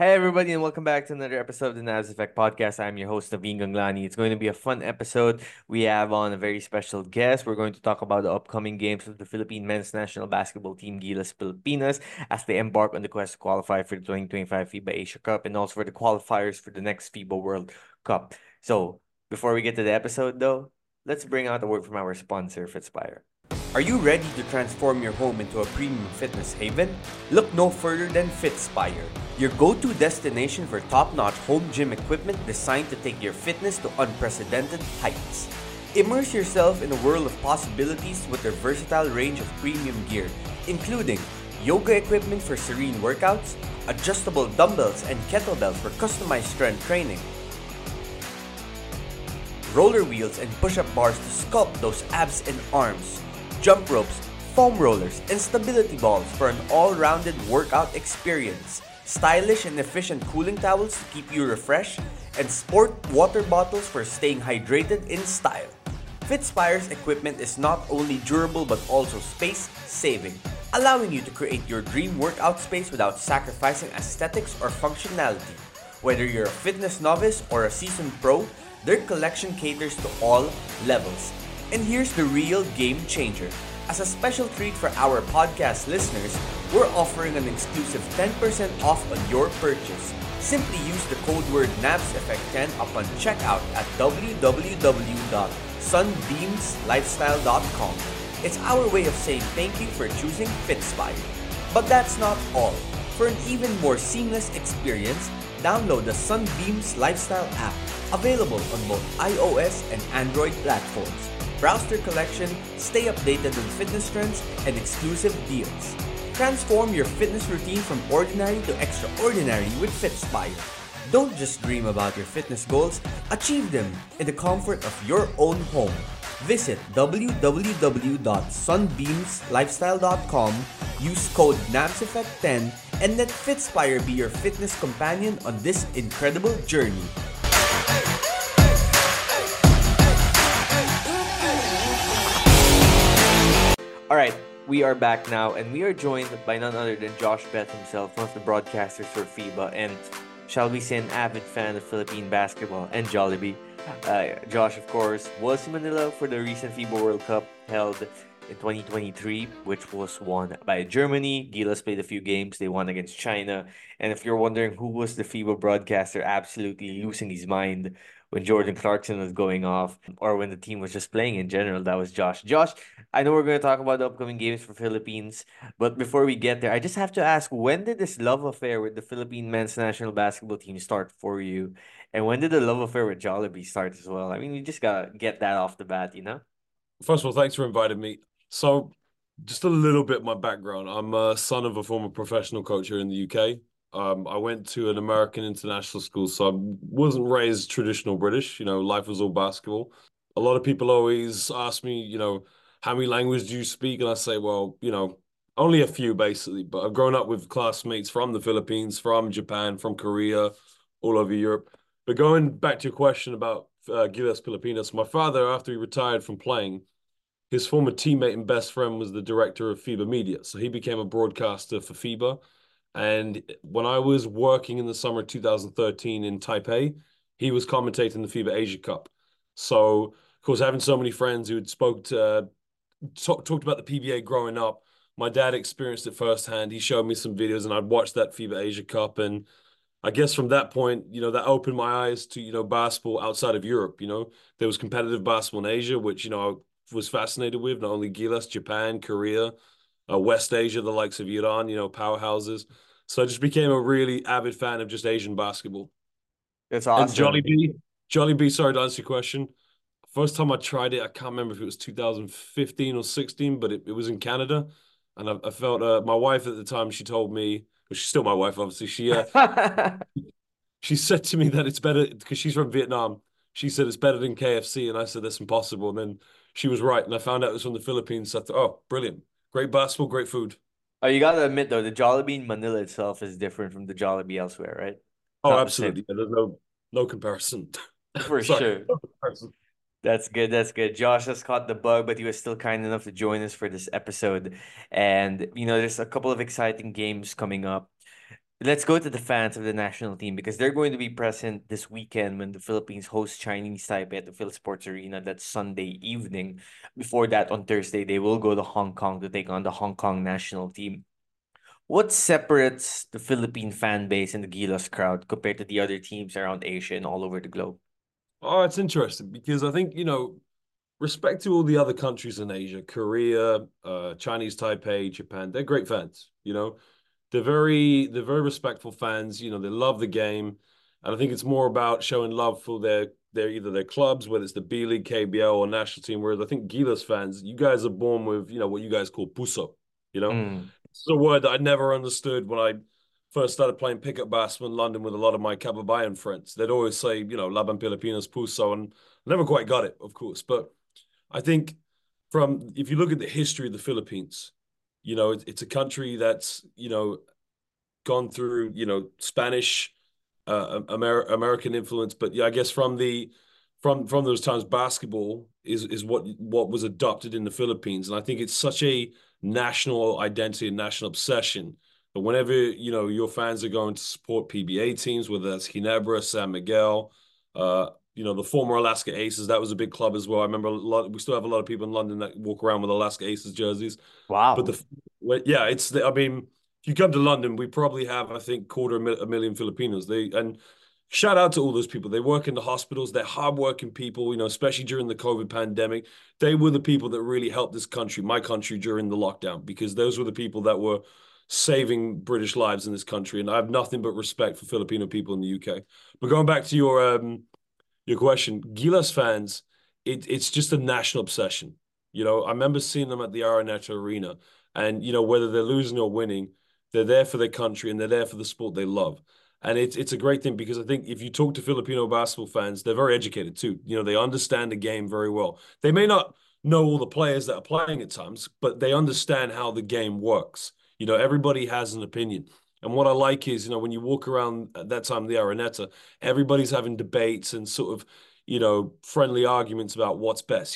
Hey everybody, and welcome back to another episode of the Navs Effect Podcast. I'm your host, Naveen Ganglani. It's going to be a fun episode. We have on a very special guest. We're going to talk about the upcoming games of the Philippine men's national basketball team, Gilas Pilipinas, as they embark on the quest to qualify for the 2025 FIBA Asia Cup and also for the qualifiers for the next FIBA World Cup. So, before we get to the episode, though, let's bring out a word from our sponsor, Fitspire. Are you ready to transform your home into a premium fitness haven? Look no further than Fitspire, your go-to destination for top-notch home gym equipment designed to take your fitness to unprecedented heights. Immerse yourself in a world of possibilities with their versatile range of premium gear, including yoga equipment for serene workouts, adjustable dumbbells and kettlebells for customized strength training, roller wheels and push-up bars to sculpt those abs and arms, jump ropes, foam rollers, and stability balls for an all-rounded workout experience, stylish and efficient cooling towels to keep you refreshed, and sport water bottles for staying hydrated in style. Fitspire's equipment is not only durable but also space-saving, allowing you to create your dream workout space without sacrificing aesthetics or functionality. Whether you're a fitness novice or a seasoned pro, their collection caters to all levels. And here's the real game changer. As a special treat for our podcast listeners, we're offering an exclusive 10% off on your purchase. Simply use the code word NAVSEFFECT10 upon checkout at www.sunbeamslifestyle.com. It's our way of saying thank you for choosing Fitspire. But that's not all. For an even more seamless experience, download the Sunbeams Lifestyle app, available on both iOS and Android platforms. Browse their collection, stay updated on fitness trends and exclusive deals. Transform your fitness routine from ordinary to extraordinary with Fitspire. Don't just dream about your fitness goals, achieve them in the comfort of your own home. Visit www.sunbeamslifestyle.com, use code NAVSEFFECT10, and let Fitspire be your fitness companion on this incredible journey. All right, we are back now, and we are joined by none other than Josh Beth himself, one of the broadcasters for FIBA, and shall we say an avid fan of Philippine basketball and Jollibee. Josh, of course, was in Manila for the recent FIBA World Cup held in 2023, which was won by Germany. Gilas played a few games. They won against China. And if you're wondering who was the FIBA broadcaster absolutely losing his mind when Jordan Clarkson was going off or when the team was just playing in general, that was Josh. Josh, I know we're going to talk about the upcoming games for Philippines, but before we get there, I just have to ask, when did this love affair with the Philippine men's national basketball team start for you? And when did the love affair with Jollibee start as well? I mean, you just gotta get that off the bat, you know? First of all, thanks for inviting me. So, just a little bit my background. I'm a son of a former professional coach here in the UK. I went to an American international school, so I wasn't raised traditional British. Life was all basketball. A lot of people always ask me, how many languages do you speak? And I say, well, only a few basically. But I've grown up with classmates from the Philippines, from Japan, from Korea, all over Europe. But going back to your question about Gilas Pilipinas, my father, after he retired from playing, his former teammate and best friend was the director of FIBA Media. So he became a broadcaster for FIBA. And when I was working in the summer of 2013 in Taipei, he was commentating the FIBA Asia Cup. So, of course, having so many friends who had talked about the PBA growing up, my dad experienced it firsthand. He showed me some videos and I'd watched that FIBA Asia Cup. And I guess from that point, that opened my eyes to, basketball outside of Europe. There was competitive basketball in Asia, which, I was fascinated with, not only Gilas, Japan, Korea, West Asia, the likes of Iran, powerhouses. So I just became a really avid fan of just Asian basketball. That's And awesome. Jollibee, sorry to answer your question. First time I tried it, I can't remember if it was 2015 or 16, but it was in Canada. And I felt my wife at the time, she told me, well, she's still my wife, obviously. She said to me that it's better because she's from Vietnam. She said it's better than KFC, and I said that's impossible. And then she was right, and I found out it was from the Philippines. So I thought, oh, brilliant, great basketball, great food. Oh, you gotta admit though, the Jollibee in Manila itself is different from the Jollibee elsewhere, right? It's Oh, not the same. absolutely. Yeah, there's no comparison. For Sorry, sure. no comparison. That's good. That's good. Josh has caught the bug, but he was still kind enough to join us for this episode. And, there's a couple of exciting games coming up. let's go to the fans of the national team because they're going to be present this weekend when the Philippines host Chinese Taipei at the Philsports Arena. That's Sunday evening. Before that, on Thursday, they will go to Hong Kong to take on the Hong Kong national team. What separates the Philippine fan base and the Gilas crowd compared to the other teams around Asia and all over the globe? Oh, it's interesting because I think, respect to all the other countries in Asia, Korea, Chinese Taipei, Japan, they're great fans, they're very respectful fans, they love the game. And I think it's more about showing love for their either their clubs, whether it's the B League, KBL, or national team. Whereas I think Gilas fans, you guys are born with, what you guys call puso, you know? Mm. It's a word that I never understood when I first started playing pickup basketball in London with a lot of my Kababayan friends. They'd always say, Laban Pilipinas puso, and I never quite got it, of course. But I think if you look at the history of the Philippines, it's a country that's, gone through, Spanish, American influence, but yeah, I guess from those times, basketball is what was adopted in the Philippines, and I think it's such a national identity and national obsession. But whenever your fans are going to support PBA teams, whether that's Ginebra, San Miguel, the former Alaska Aces, that was a big club as well. I remember we still have a lot of people in London that walk around with Alaska Aces jerseys. But Wow. yeah, I mean, if you come to London, we probably have, I think, a million Filipinos. And shout out to all those people. They work in the hospitals. They're hardworking people, especially during the COVID pandemic. They were the people that really helped this country, my country, during the lockdown, because those were the people that were saving British lives in this country. And I have nothing but respect for Filipino people in the UK. But going back to your question, Gilas fans, it's just a national obsession. I remember seeing them at the Araneta Arena, and whether they're losing or winning, they're there for their country and they're there for the sport they love. And it's a great thing because I think if you talk to Filipino basketball fans, they're very educated too. They understand the game very well. They may not know all the players that are playing at times, but they understand how the game works. Everybody has an opinion. And what I like is, when you walk around at that time of the Araneta, everybody's having debates and sort of, friendly arguments about what's best.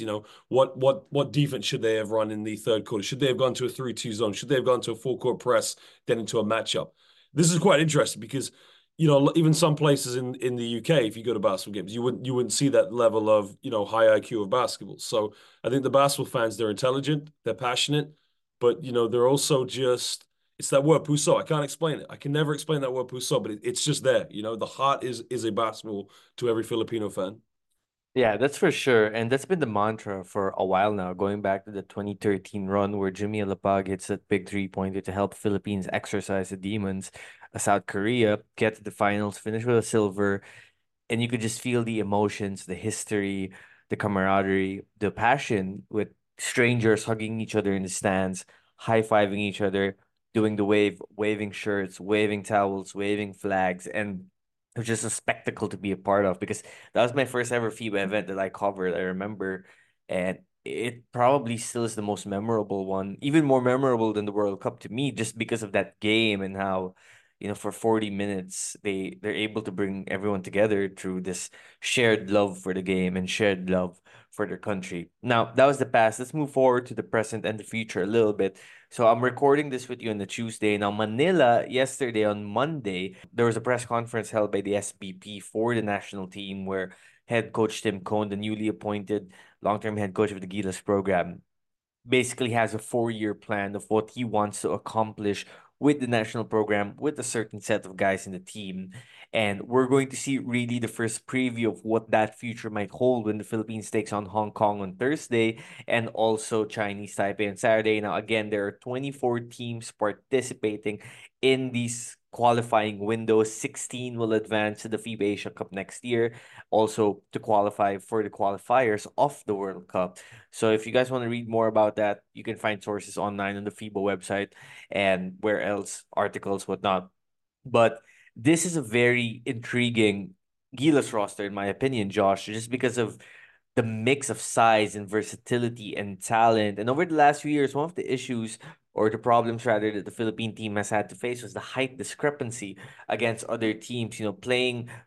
What defense should they have run in the third quarter? Should they have gone to a 3-2 zone? Should they have gone to a full court press, then into a matchup? This is quite interesting because, even some places in the UK, if you go to basketball games, you wouldn't see that level of, high IQ of basketball. So I think the basketball fans, they're intelligent, they're passionate, but, they're also just, it's that word puso. I can't explain it. I can never explain that word puso, but it's just there. The heart is a basketball to every Filipino fan. Yeah, that's for sure. And that's been the mantra for a while now, going back to the 2013 run where Jimmy Alapag hits that big three-pointer to help Philippines exercise the demons. South Korea get to the finals, finish with a silver, and you could just feel the emotions, the history, the camaraderie, the passion with strangers hugging each other in the stands, high-fiving each other, doing the wave, waving shirts, waving towels, waving flags, and it was just a spectacle to be a part of because that was my first ever FIBA event that I covered, I remember, and it probably still is the most memorable one, even more memorable than the World Cup to me, just because of that game and how for 40 minutes they're able to bring everyone together through this shared love for the game and shared love for their country. Now, that was the past. Let's move forward to the present and the future a little bit. So I'm recording this with you on the Tuesday. Now, Manila, yesterday on Monday, there was a press conference held by the SBP for the national team where head coach Tim Cohn, the newly appointed long-term head coach of the Gilas program, basically has a 4-year plan of what he wants to accomplish with the national program with a certain set of guys in the team. And we're going to see really the first preview of what that future might hold when the Philippines takes on Hong Kong on Thursday and also Chinese Taipei on Saturday. Now, again, there are 24 teams participating in these qualifying windows. 16 will advance to the FIBA Asia Cup next year, also to qualify for the qualifiers of the World Cup. So if you guys want to read more about that, you can find sources online on the FIBA website and where else, articles, whatnot. But this is a very intriguing Gilas roster, in my opinion, Josh, just because of the mix of size and versatility and talent. And over the last few years, one of the issues or the problems rather that the Philippine team has had to face was the height discrepancy against other teams. Playing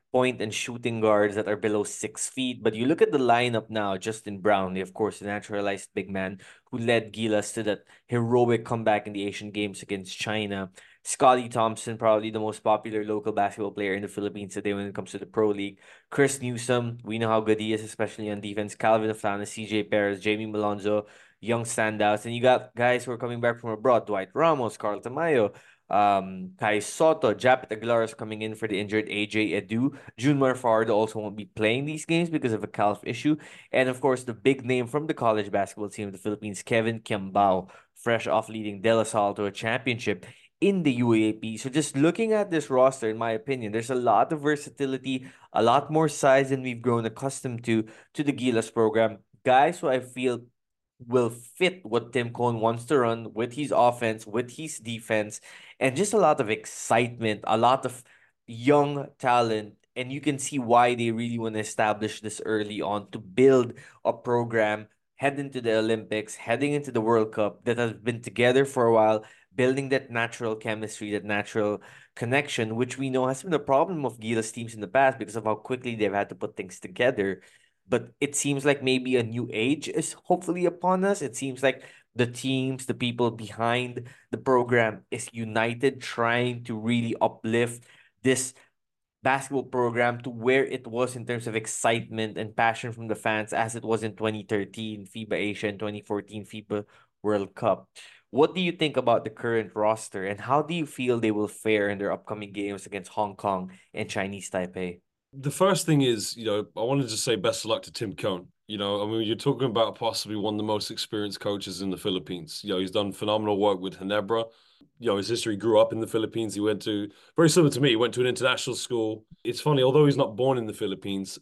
point and shooting guards that are below 6 feet. But you look at the lineup now, Justin Brownlee, of course, the naturalized big man who led Gilas to that heroic comeback in the Asian Games against China. Scotty Thompson, probably the most popular local basketball player in the Philippines today when it comes to the Pro League. Chris Newsom, we know how good he is, especially on defense. Calvin Aflana, CJ Perez, Jamie Malonzo, young standouts. And you got guys who are coming back from abroad, Dwight Ramos, Carl Tamayo, Kai Soto, Japet Aguilar is coming in for the injured AJ Edu. Junmar Fardo also won't be playing these games because of a calf issue. And of course, the big name from the college basketball team of the Philippines, Kevin Kiambao, fresh off leading De La Salle to a championship in the UAAP. So just looking at this roster, in my opinion, there's a lot of versatility, a lot more size than we've grown accustomed to the Gilas program. Guys who I feel will fit what Tim Cohn wants to run with his offense, with his defense, and just a lot of excitement, a lot of young talent. And you can see why they really want to establish this early on to build a program heading into the Olympics, heading into the World Cup that has been together for a while, building that natural chemistry, that natural connection, which we know has been a problem of Gilas teams in the past because of how quickly they've had to put things together. But it seems like maybe a new age is hopefully upon us. It seems like the teams, the people behind the program is united, trying to really uplift this basketball program to where it was in terms of excitement and passion from the fans as it was in 2013 FIBA Asia and 2014 FIBA World Cup. What do you think about the current roster and how do you feel they will fare in their upcoming games against Hong Kong and Chinese Taipei? The first thing is, I wanted to say best of luck to Tim Cohn. I mean, you're talking about possibly one of the most experienced coaches in the Philippines. He's done phenomenal work with Ginebra. His history grew up in the Philippines. He went to, very similar to me, he went to an international school. It's funny, although he's not born in the Philippines,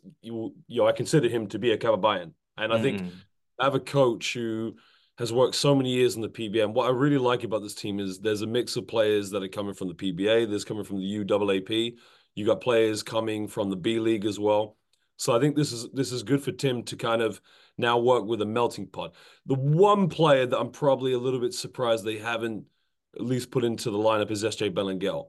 I consider him to be a Kababayan. And I think Mm-mm. I have a coach who has worked so many years in the PBA. And what I really like about this team is there's a mix of players that are coming from the PBA, there's coming from the UAAP. You got players coming from the B League as well. So I think this is good for Tim to kind of now work with a melting pot. The one player that I'm probably a little bit surprised they haven't at least put into the lineup is SJ Belengel.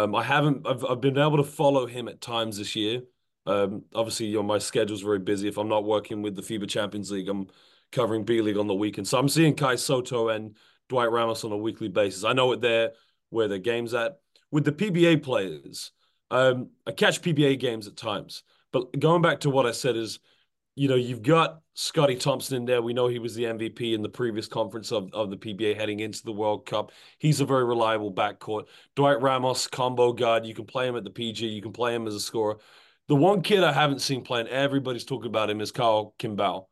I've been able to follow him at times this year. Obviously, my schedule's very busy. If I'm not working with the FIBA Champions League, I'm covering B League on the weekend. So I'm seeing Kai Soto and Dwight Ramos on a weekly basis. I know where their game's at. With the PBA players, I catch PBA games at times. But going back to what I said is, you've got Scotty Thompson in there. We know he was the MVP in the previous conference of the PBA heading into the World Cup. He's a very reliable backcourt. Dwight Ramos, combo guard. You can play him at the PG. You can play him as a scorer. The one kid I haven't seen playing, everybody's talking about him, is Carl Kimball.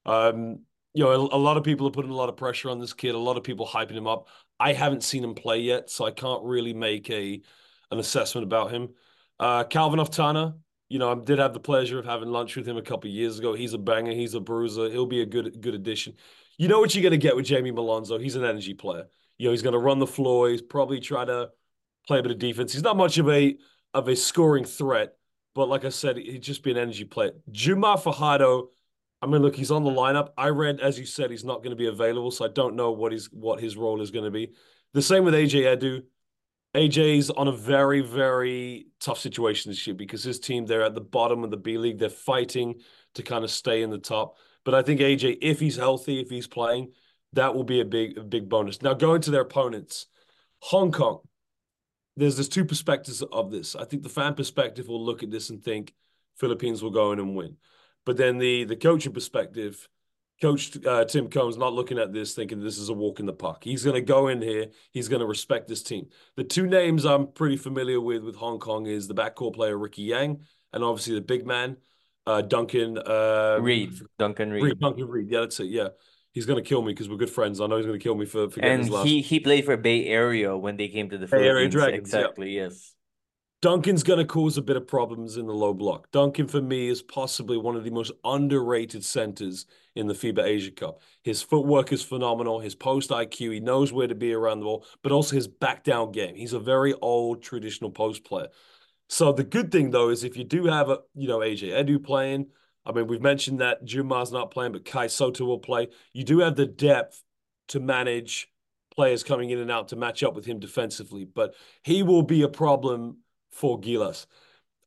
A lot of people are putting a lot of pressure on this kid. A lot of people hyping him up. I haven't seen him play yet, so I can't really make an assessment about him. Calvin Oftana, I did have the pleasure of having lunch with him a couple of years ago. He's a banger. He's a bruiser. He'll be a good addition. You know what you're going to get with Jamie Malonzo? He's an energy player. He's going to run the floor. He's probably try to play a bit of defense. He's not much of a scoring threat, but like I said, he'd just be an energy player. Jumar Fajardo, I mean, look, he's on the lineup. I read, as you said, he's not going to be available, so I don't know what his role is going to be. The same with AJ Edu. AJ's on a very, very tough situation this year because his team, they're at the bottom of the B League. They're fighting to kind of stay in the top. But I think AJ, if he's healthy, if he's playing, that will be a big bonus. Now, going to their opponents, Hong Kong, there's two perspectives of this. I think the fan perspective will look at this and think Philippines will go in and win. But then the coaching perspective, Coach Tim Cohn's not looking at this thinking this is a walk in the park. He's going to go in here. He's going to respect this team. The two names I'm pretty familiar with Hong Kong is the backcourt player Ricky Yang and obviously the big man, Duncan Reed, Duncan Reed. Duncan Reed. Yeah, that's it. Yeah. He's going to kill me because we're good friends. I know he's going to kill me for getting And his last he played for Bay Area when they came to the Bay Area Philippines. Dragons. Yeah. Exactly, yes. Duncan's going to cause a bit of problems in the low block. Duncan, for me, is possibly one of the most underrated centers in the FIBA Asia Cup. His footwork is phenomenal. His post IQ, he knows where to be around the ball, but also his back down game. He's a very old traditional post player. So the good thing, though, is if you do have AJ Edu playing, I mean, we've mentioned that Jumar's not playing, but Kai Soto will play. You do have the depth to manage players coming in and out to match up with him defensively, but he will be a problem for Gilas.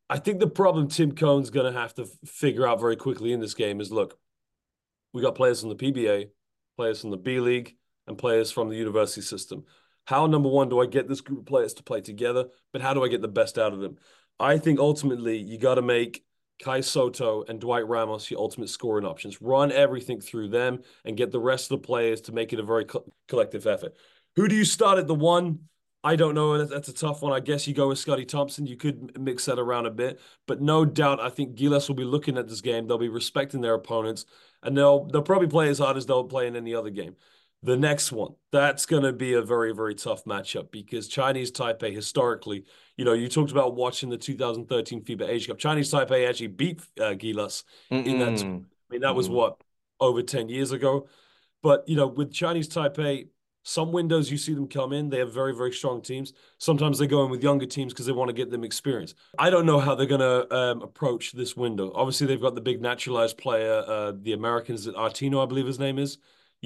I think the problem Tim Cohn's going to have to figure out very quickly in this game is, look, we got players from the PBA, players from the B League, and players from the university system. How, number one, do I get this group of players to play together? But how do I get the best out of them? I think ultimately you got to make Kai Soto and Dwight Ramos your ultimate scoring options. Run everything through them and get the rest of the players to make it a very collective effort. Who do you start at the one? I don't know. That's a tough one. I guess you go with Scotty Thompson. You could mix that around a bit, but no doubt, I think Gilas will be looking at this game. They'll be respecting their opponents, and they'll probably play as hard as they'll play in any other game. The next one, that's going to be a very, very tough matchup because Chinese Taipei historically, you talked about watching the 2013 FIBA Asia Cup. Chinese Taipei actually beat Gilas in that. I mean, that was what, over 10 years ago. But, with Chinese Taipei, some windows you see them come in, they have very, very strong teams. Sometimes they go in with younger teams because they want to get them experience. I don't know how they're going to approach this window. Obviously, they've got the big naturalized player, the Americans, Artino, I believe his name is.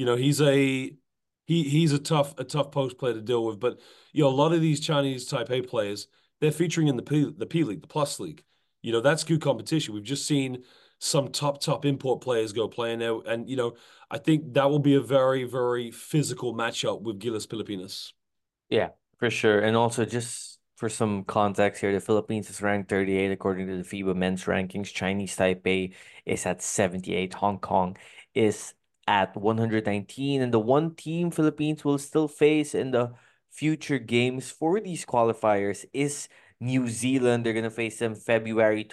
He's a tough post player to deal with. But a lot of these Chinese Taipei players, they're featuring in the P League, the Plus League. That's good competition. We've just seen some top import players go playing out, and I think that will be a very, very physical matchup with Gilas Pilipinas. Yeah, for sure. And also, just for some context here, the Philippines is ranked 38 according to the FIBA men's rankings. Chinese Taipei is at 78. Hong Kong is at 119. And the one team Philippines will still face in the future games for these qualifiers is New Zealand. They're going to face them February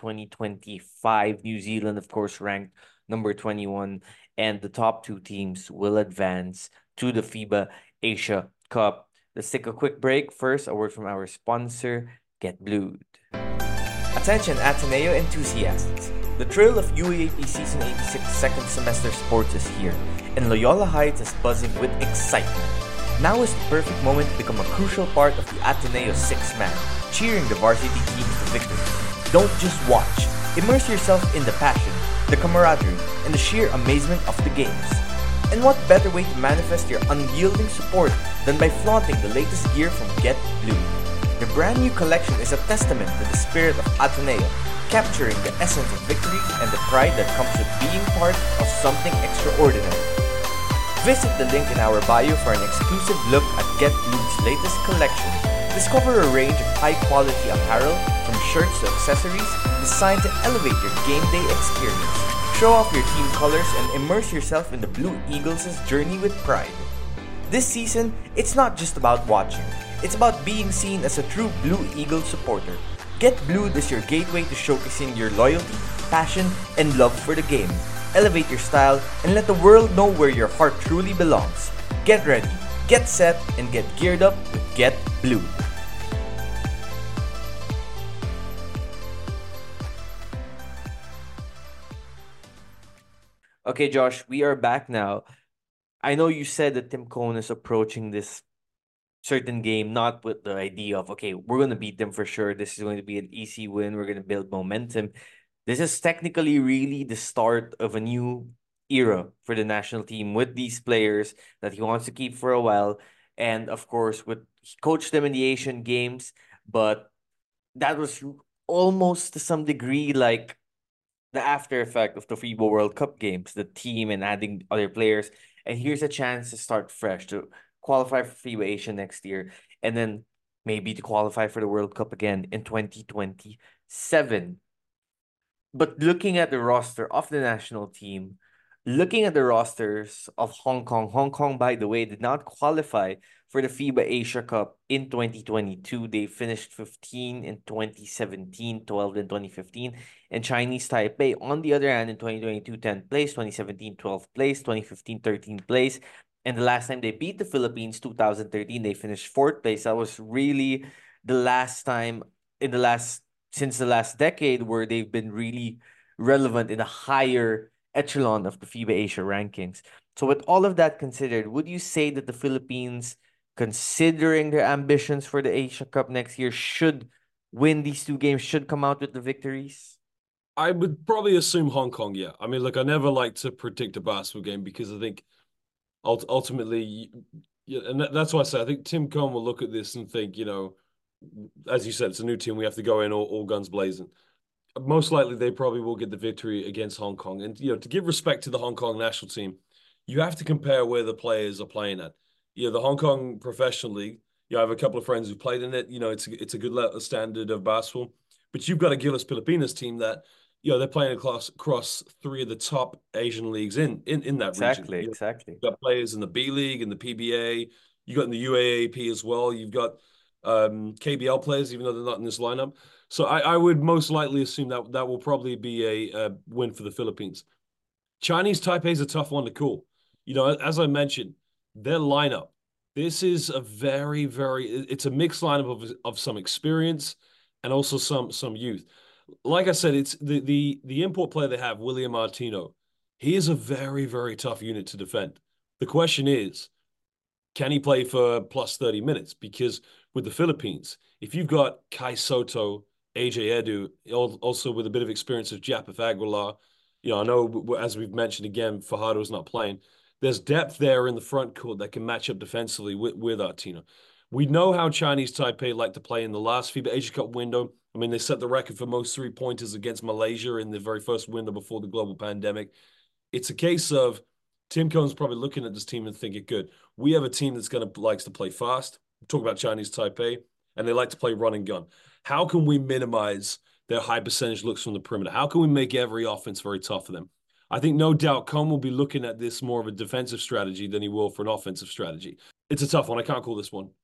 2025. New Zealand, of course, ranked number 21. And the top two teams will advance to the FIBA Asia Cup. Let's take a quick break. First, a word from our sponsor, Get Blued. Attention Ateneo enthusiasts. The thrill of UAAP Season 86 second semester sports is here, and Loyola Heights is buzzing with excitement. Now is the perfect moment to become a crucial part of the Ateneo six-man, cheering the varsity teams to victory. Don't just watch. Immerse yourself in the passion, the camaraderie, and the sheer amazement of the games. And what better way to manifest your unyielding support than by flaunting the latest gear from Get Blue? The brand new collection is a testament to the spirit of Ateneo, capturing the essence of victory and the pride that comes with being part of something extraordinary. Visit the link in our bio for an exclusive look at Get Blue's latest collection. Discover a range of high-quality apparel, from shirts to accessories, designed to elevate your game day experience. Show off your team colors and immerse yourself in the Blue Eagles' journey with pride. This season, it's not just about watching. It's about being seen as a true Blue Eagle supporter. Get Blued is your gateway to showcasing your loyalty, passion, and love for the game. Elevate your style and let the world know where your heart truly belongs. Get ready, get set, and get geared up with Get Blue. Okay, Josh, we are back now. I know you said that Tim Cohn is approaching this certain game not with the idea of, okay, we're going to beat them for sure. This is going to be an easy win. We're going to build momentum. This is technically really the start of a new era for the national team with these players that he wants to keep for a while. And of course, he coached them in the Asian Games, but that was almost to some degree like the after effect of the FIBA World Cup games, the team and adding other players. And here's a chance to start fresh, to qualify for FIBA Asia next year, and then maybe to qualify for the World Cup again in 2027. But looking at the roster of the national team, looking at the rosters of Hong Kong, by the way, did not qualify for the FIBA Asia Cup in 2022. They finished 15 in 2017, 12 in 2015. And Chinese Taipei, on the other hand, in 2022, 10th place, 2017, 12th place, 2015, 13th place. And the last time they beat the Philippines, 2013, they finished 4th place. That was really the last time since the last decade where they've been really relevant in a higher echelon of the FIBA Asia rankings. So with all of that considered, would you say that the Philippines, considering their ambitions for the Asia Cup next year, should win these two games, should come out with the victories? I would probably assume Hong Kong, yeah. I mean, look, I never like to predict a basketball game because I think ultimately, yeah, and that's why I say I think Tim Cohn will look at this and think, as you said, it's a new team. We have to go in all guns blazing. most likely they probably will get the victory against Hong Kong. And to give respect to the Hong Kong national team, you have to compare where the players are playing at. The Hong Kong Professional League. I have a couple of friends who played in it. It's a good standard of basketball. But you've got a Gilas Pilipinas team that they're playing across three of the top Asian leagues in that region. Exactly, exactly. You've got players in the B League, in the PBA. You got in the UAAP as well. You've got KBL players, even though they're not in this lineup. So I would most likely assume that that will probably be a win for the Philippines. Chinese Taipei is a tough one to call. As I mentioned, their lineup. This is a it's a mixed lineup of some experience and also some youth. Like I said, it's the import player they have, William Martino. He is a very tough unit to defend. The question is, can he play for plus 30 minutes? Because with the Philippines, if you've got Kai Soto, AJ Edu, also with a bit of experience of Japeth Aguilar, I know as we've mentioned again, Fajardo's not playing. There's depth there in the front court that can match up defensively with Artino. We know how Chinese Taipei like to play in the last FIBA Asia Cup window. I mean, they set the record for most three-pointers against Malaysia in the very first window before the global pandemic. It's a case of Tim Cohn's probably looking at this team and thinking, good, we have a team that's likes to play fast. Talk about Chinese Taipei, and they like to play run and gun. How can we minimize their high percentage looks from the perimeter? How can we make every offense very tough for them? I think no doubt Cohn will be looking at this more of a defensive strategy than he will for an offensive strategy. It's a tough one. I can't call this one.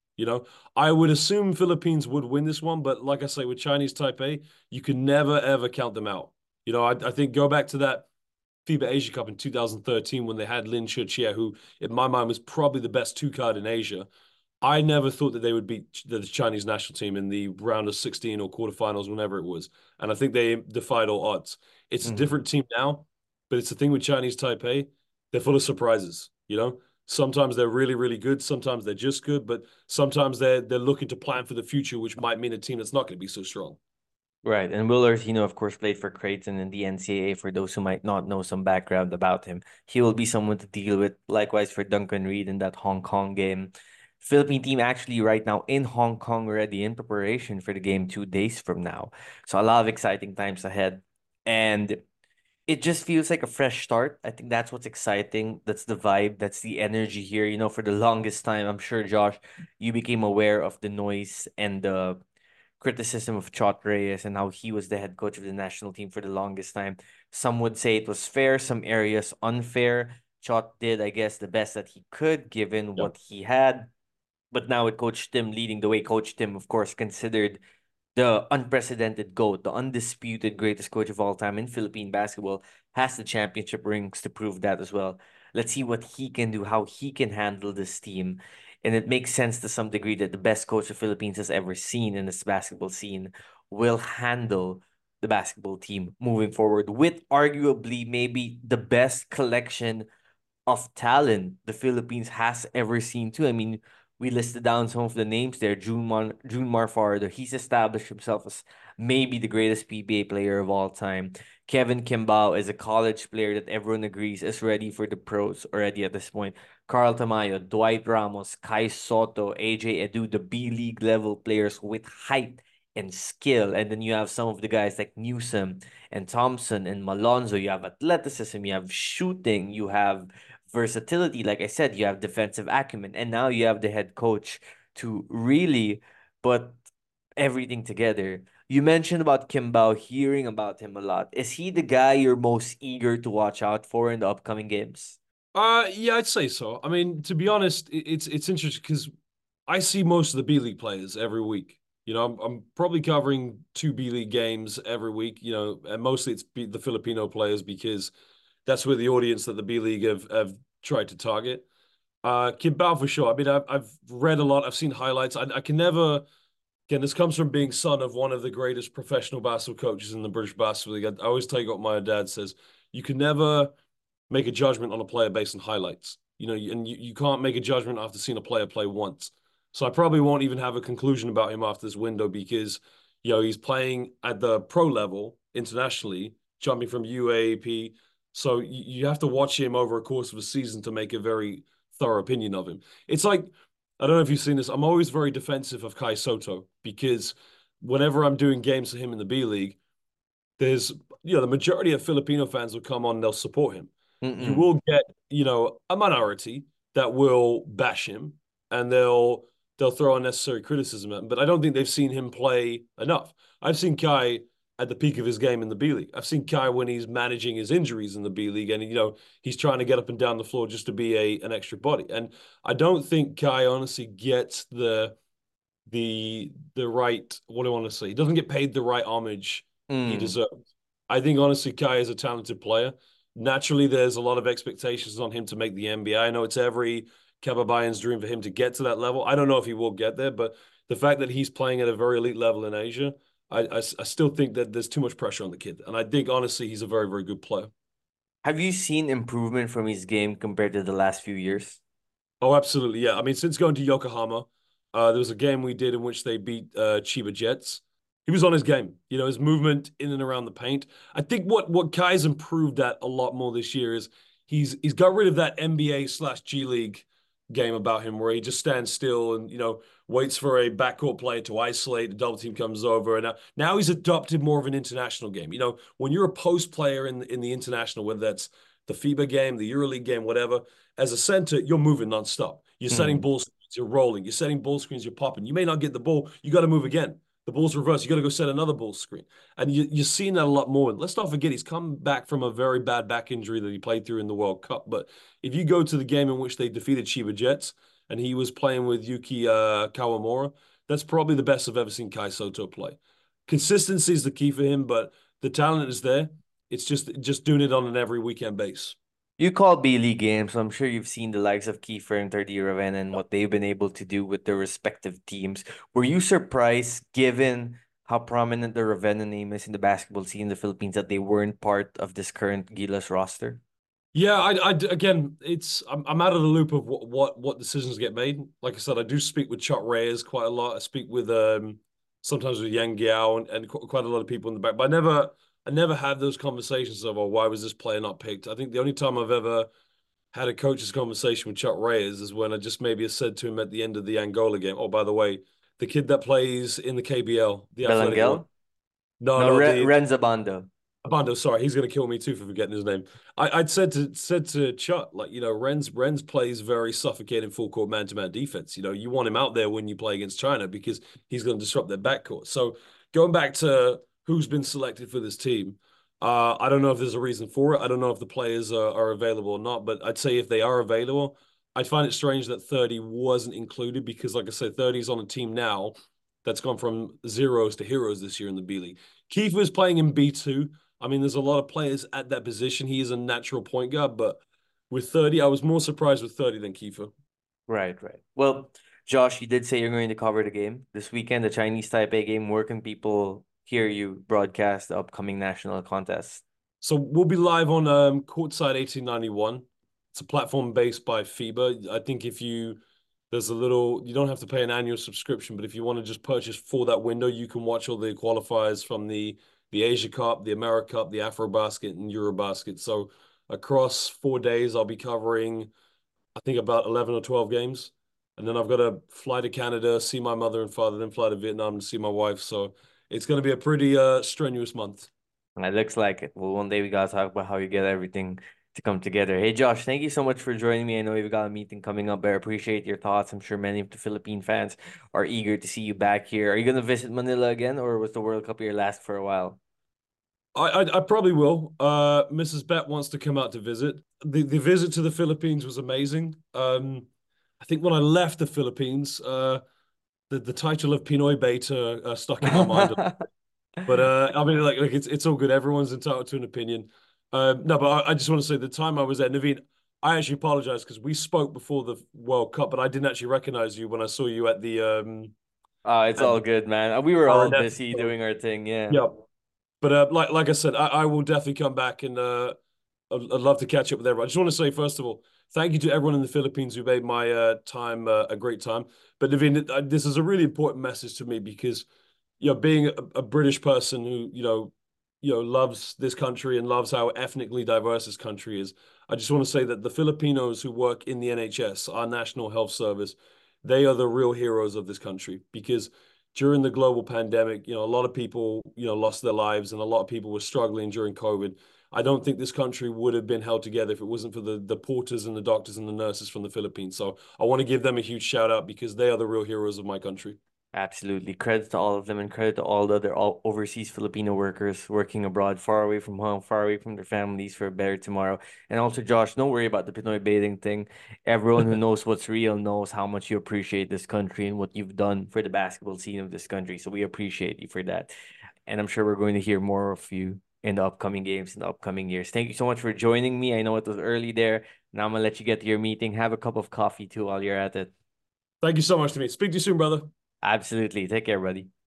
I would assume Philippines would win this one, but like I say, with Chinese Taipei, you can never ever count them out. I think go back to that FIBA Asia Cup in 2013 when they had Lin Chuchia, who in my mind was probably the best two card in Asia. I never thought that they would beat the Chinese national team in the round of 16 or quarterfinals, whenever it was. And I think they defied all odds. It's a different team now, but it's the thing with Chinese Taipei. They're full of surprises, Sometimes they're really good. Sometimes they're just good, but sometimes they're looking to plan for the future, which might mean a team that's not going to be so strong. Right. And Will Artino, of course, played for Creighton in the NCAA for those who might not know some background about him. He will be someone to deal with. Likewise for Duncan Reed in that Hong Kong game. Philippine team actually right now in Hong Kong already in preparation for the game 2 days from now. So a lot of exciting times ahead. And it just feels like a fresh start. I think that's what's exciting. That's the vibe. That's the energy here. For the longest time, I'm sure, Josh, you became aware of the noise and the criticism of Chot Reyes and how he was the head coach of the national team for the longest time. Some would say it was fair, some areas unfair. Chot did, I guess, the best that he could given what he had. But now with Coach Tim leading the way, Coach Tim, of course, considered the unprecedented GOAT, the undisputed greatest coach of all time in Philippine basketball, has the championship rings to prove that as well. Let's see what he can do, how he can handle this team. And it makes sense to some degree that the best coach the Philippines has ever seen in this basketball scene will handle the basketball team moving forward with arguably maybe the best collection of talent the Philippines has ever seen too. I mean, we listed down some of the names there. Junmar Fardo, he's established himself as maybe the greatest PBA player of all time. Kevin Kimbao is a college player that everyone agrees is ready for the pros already at this point. Carl Tamayo, Dwight Ramos, Kai Soto, AJ Edu, the B League level players with height and skill. And then you have some of the guys like Newsom and Thompson and Malonzo. You have athleticism, you have shooting, you have versatility. Like I said, you have defensive acumen, and now you have the head coach to really put everything together. You mentioned about Kimbao, hearing about him a lot. Is he the guy you're most eager to watch out for in the upcoming games? Yeah, I'd say so. I mean, to be honest, it's interesting because I see most of the B League players every week. I'm probably covering two B League games every week. And mostly it's the Filipino players because that's where the audience that the B League have tried to target. Kimbao for sure. I mean, I've read a lot. I've seen highlights. I can never. Again, this comes from being son of one of the greatest professional basketball coaches in the British Basketball League. I always take what my dad says. You can never make a judgment on a player based on highlights. And you can't make a judgment after seeing a player play once. So I probably won't even have a conclusion about him after this window because, he's playing at the pro level internationally, jumping from UAAP. So you have to watch him over a course of a season to make a very thorough opinion of him. It's like, I don't know if you've seen this. I'm always very defensive of Kai Soto because whenever I'm doing games for him in the B League, there's, the majority of Filipino fans will come on, they'll support him. You Mm-mm. will get, a minority that will bash him and they'll throw unnecessary criticism at him. But I don't think they've seen him play enough. I've seen Kai at the peak of his game in the B League. I've seen Kai when he's managing his injuries in the B League, and he's trying to get up and down the floor just to be an extra body. And I don't think Kai honestly gets the right, what do I want to say? He doesn't get paid the right homage he Mm. deserves. I think honestly Kai is a talented player. Naturally, there's a lot of expectations on him to make the NBA. I know it's every Kababayan's dream for him to get to that level. I don't know if he will get there, but the fact that he's playing at a very elite level in Asia, I still think that there's too much pressure on the kid. And I think honestly he's a very, very good player. Have you seen improvement from his game compared to the last few years? Oh, absolutely. Yeah. I mean, since going to Yokohama, there was a game we did in which they beat Chiba Jets. He was on his game, his movement in and around the paint. I think what Kai's improved at a lot more this year is he's got rid of that NBA/G League game about him where he just stands still and waits for a backcourt player to isolate, the double team comes over, and now he's adopted more of an international game. When you're a post player in the international, whether that's the FIBA game, the EuroLeague game, whatever, as a center, you're moving nonstop. You're setting Mm. ball screens, you're rolling, you're setting ball screens, you're popping. You may not get the ball, you got to move again. The ball's reversed, you got to go set another ball screen. And you're seeing that a lot more. And let's not forget, he's come back from a very bad back injury that he played through in the World Cup. But if you go to the game in which they defeated Chiba Jets and he was playing with Yuki Kawamura, that's probably the best I've ever seen Kai Soto play. Consistency is the key for him, but the talent is there. It's just doing it on an every weekend base. You call B League games, so I'm sure you've seen the likes of Kiefer and 30 Raven and what they've been able to do with their respective teams. Were you surprised, given how prominent the Ravenna name is in the basketball scene in the Philippines, that they weren't part of this current Gilas roster? Yeah, again, I'm out of the loop of what decisions get made. Like I said, I do speak with Chot Reyes quite a lot. I speak with sometimes with Yang Giao and quite a lot of people in the back. But I never had those conversations of, oh, why was this player not picked? I think the only time I've ever had a coach's conversation with Chot Reyes is when I just maybe said to him at the end of the Angola game, oh, by the way, the kid that plays in the KBL, the athletic one. Belangel? No, No, no, the Renza Bando. Abando, sorry, he's gonna kill me too for forgetting his name. I'd said to Chuck, like, Renz plays very suffocating full court man to man defense. You want him out there when you play against China because he's gonna disrupt their backcourt. So going back to who's been selected for this team, I don't know if there's a reason for it. I don't know if the players are available or not, but I'd say if they are available, I'd find it strange that 30 wasn't included because, like I said, 30 is on a team now that's gone from zeros to heroes this year in the B League. Keith was playing in B2. I mean, there's a lot of players at that position. He is a natural point guard, but with 30, I was more surprised with 30 than Kiefer. Right, right. Well, Josh, you did say you're going to cover the game this weekend, the Chinese Taipei game. Where can people hear you broadcast the upcoming national contest? So we'll be live on Courtside 1891. It's a platform based by FIBA. I think you don't have to pay an annual subscription, but if you want to just purchase for that window, you can watch all the qualifiers from the Asia Cup, the America Cup, the AfroBasket, and Eurobasket. So across 4 days, I'll be covering, I think, about 11 or 12 games. And then I've got to fly to Canada, see my mother and father, then fly to Vietnam to see my wife. So it's going to be a pretty strenuous month. It looks like it. Well, one day we gotta talk about how you get everything to come together. Hey, Josh, thank you so much for joining me. I know you've got a meeting coming up, but I appreciate your thoughts. I'm sure many of the Philippine fans are eager to see you back here. Are you gonna visit Manila again, or was the World Cup your last for a while? I probably will. Mrs. Bet wants to come out to visit. The visit to the Philippines was amazing. I think when I left the Philippines, the title of Pinoy Beta stuck in my mind. But I mean, like it's all good. Everyone's entitled to an opinion. No, but I just want to say the time I was at Naveen, I actually apologize because we spoke before the World Cup, but I didn't actually recognize you when I saw you It's at all the good, man. We were all RNF. busy So, doing our thing, yeah. yeah. But like I said, I will definitely come back and I'd love to catch up with everyone. I just want to say, first of all, thank you to everyone in the Philippines who made my time a great time. But Naveen, this is a really important message to me because being a British person who loves this country and loves how ethnically diverse this country is. I just want to say that the Filipinos who work in the NHS, our National Health Service, they are the real heroes of this country because during the global pandemic, a lot of people, lost their lives and a lot of people were struggling during COVID. I don't think this country would have been held together if it wasn't for the porters and the doctors and the nurses from the Philippines. So I want to give them a huge shout out because they are the real heroes of my country. Absolutely. Credit to all of them and credit to all the other overseas Filipino workers working abroad, far away from home, far away from their families for a better tomorrow. And also, Josh, don't worry about the Pinoy bathing thing. Everyone who knows what's real knows how much you appreciate this country and what you've done for the basketball scene of this country. So we appreciate you for that. And I'm sure we're going to hear more of you in the upcoming games in the upcoming years. Thank you so much for joining me. I know it was early there. Now I'm gonna let you get to your meeting. Have a cup of coffee too while you're at it. Thank you so much to me. Speak to you soon, brother. Absolutely. Take care, buddy.